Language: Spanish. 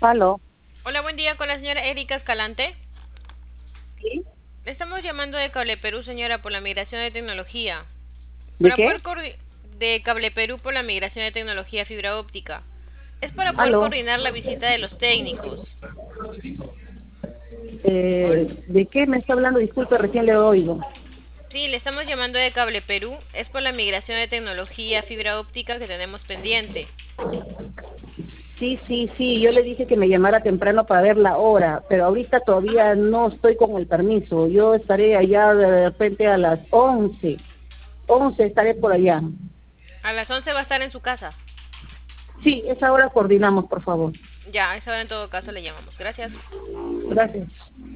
Aló. Hola, buen día con la señora Erika Escalante. ¿Sí? Le estamos llamando de Cable Perú, señora, por la migración de tecnología. ¿De Para qué? poder de Cable Perú por la migración de tecnología fibra óptica. Es para poder Aló. coordinar la visita de los técnicos. ¿De qué me está hablando? Disculpe, recién le oigo. Sí, le estamos llamando de Cable Perú. Es por la migración de tecnología fibra óptica que tenemos pendiente. Sí, sí, sí, yo le dije que me llamara temprano para ver la hora, pero ahorita Ajá. todavía no estoy con el permiso. Yo estaré allá de repente a las 11. 11 estaré por allá. A las 11 va a estar en su casa. Sí, esa hora coordinamos, por favor. Ya, a esa hora en todo caso le llamamos. Gracias. Gracias.